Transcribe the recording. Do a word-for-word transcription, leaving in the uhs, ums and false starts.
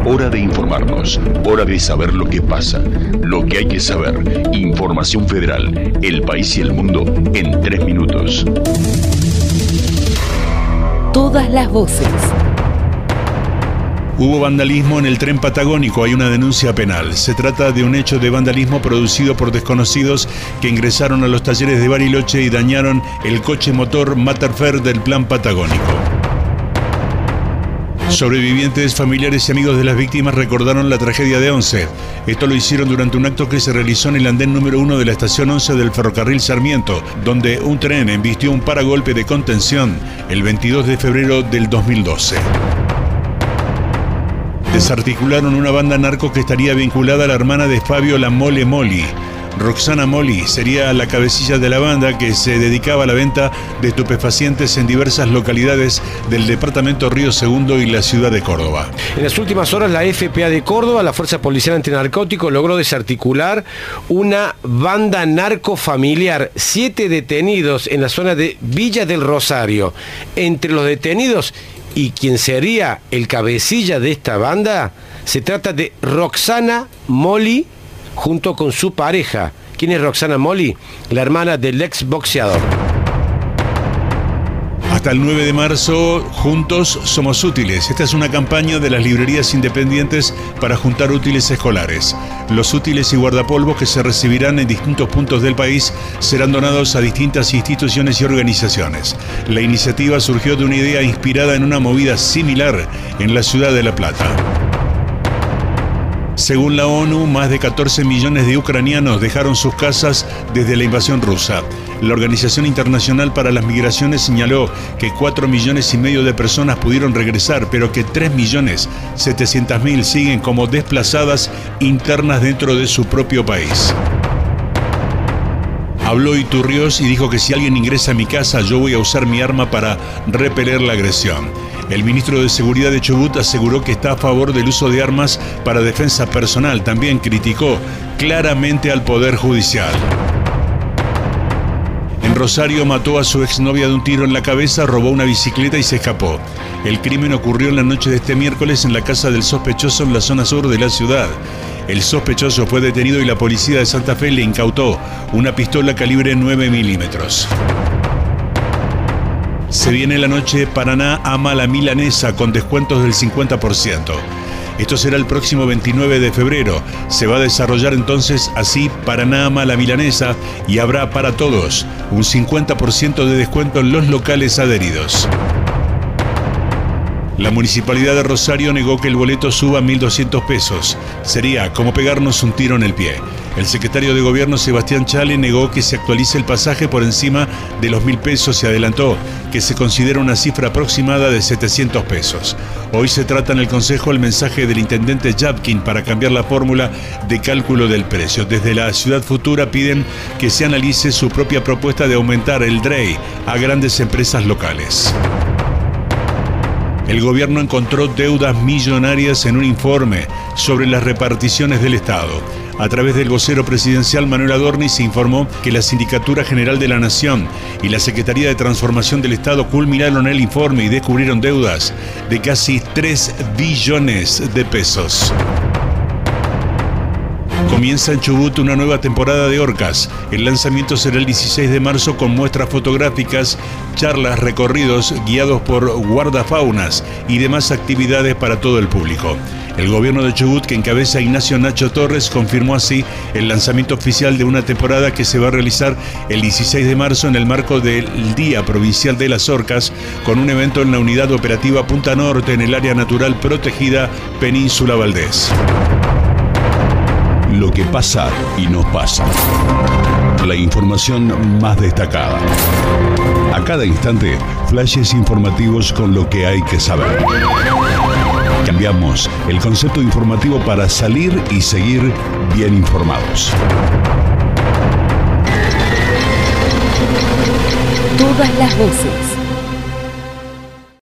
Hora de informarnos, hora de saber lo que pasa, lo que hay que saber. Información Federal, el país y el mundo en tres minutos. Todas las voces. Hubo vandalismo en el tren patagónico, hay una denuncia penal. Se trata de un hecho de vandalismo producido por desconocidos que ingresaron a los talleres de Bariloche y dañaron el coche motor Materfer del plan patagónico. Sobrevivientes, familiares y amigos de las víctimas recordaron la tragedia de Once. Esto lo hicieron durante un acto que se realizó en el andén número uno de la estación once del ferrocarril Sarmiento, donde un tren embistió un paragolpe de contención el veintidós de febrero del dos mil doce. Desarticularon una banda narco que estaría vinculada a la hermana de Fabio La Mole Moli. Roxana Moli sería la cabecilla de la banda que se dedicaba a la venta de estupefacientes en diversas localidades del departamento Río Segundo y la ciudad de Córdoba. En las últimas horas, la F P A de Córdoba, la Fuerza Policial Antinarcótico, logró desarticular una banda narcofamiliar. Siete detenidos en la zona de Villa del Rosario. Entre los detenidos y quien sería el cabecilla de esta banda, se trata de Roxana Moli junto con su pareja. ¿Quién es Roxana Moli? La hermana del ex boxeador. Hasta el nueve de marzo, Juntos Somos Útiles. Esta es una campaña de las librerías independientes para juntar útiles escolares. Los útiles y guardapolvos que se recibirán en distintos puntos del país serán donados a distintas instituciones y organizaciones. La iniciativa surgió de una idea inspirada en una movida similar en la ciudad de La Plata. Según la ONU, más de catorce millones de ucranianos dejaron sus casas desde la invasión rusa. La Organización Internacional para las Migraciones señaló que cuatro millones y medio de personas pudieron regresar, pero que tres millones setecientos mil siguen como desplazadas internas dentro de su propio país. Habló Iturriós y dijo que si alguien ingresa a mi casa, yo voy a usar mi arma para repeler la agresión. El ministro de Seguridad de Chubut aseguró que está a favor del uso de armas para defensa personal. También criticó claramente al Poder Judicial. En Rosario mató a su exnovia de un tiro en la cabeza, robó una bicicleta y se escapó. El crimen ocurrió en la noche de este miércoles en la casa del sospechoso en la zona sur de la ciudad. El sospechoso fue detenido y la policía de Santa Fe le incautó una pistola calibre nueve milímetros. Se viene la noche Paraná ama la milanesa con descuentos del cincuenta por ciento. Esto será el próximo veintinueve de febrero. Se va a desarrollar entonces así Paraná ama la milanesa y habrá para todos un cincuenta por ciento de descuento en los locales adheridos. La Municipalidad de Rosario negó que el boleto suba a mil doscientos pesos. Sería como pegarnos un tiro en el pie. El secretario de Gobierno, Sebastián Chale, negó que se actualice el pasaje por encima de los mil pesos y adelantó que se considera una cifra aproximada de setecientos pesos. Hoy se trata en el Consejo el mensaje del intendente Yapkin para cambiar la fórmula de cálculo del precio. Desde la Ciudad Futura piden que se analice su propia propuesta de aumentar el D R E I a grandes empresas locales. El gobierno encontró deudas millonarias en un informe sobre las reparticiones del Estado. A través del vocero presidencial Manuel Adorni se informó que la Sindicatura General de la Nación y la Secretaría de Transformación del Estado culminaron el informe y descubrieron deudas de casi tres billones de pesos. Comienza en Chubut una nueva temporada de Orcas. El lanzamiento será el dieciséis de marzo con muestras fotográficas, charlas, recorridos guiados por guardafaunas y demás actividades para todo el público. El gobierno de Chubut, que encabeza Ignacio Nacho Torres, confirmó así el lanzamiento oficial de una temporada que se va a realizar el dieciséis de marzo en el marco del Día Provincial de las Orcas, con un evento en la Unidad Operativa Punta Norte en el área natural protegida Península Valdés. Lo que pasa y no pasa. La información más destacada. A cada instante, flashes informativos con lo que hay que saber. Cambiamos el concepto informativo para salir y seguir bien informados. Todas las voces.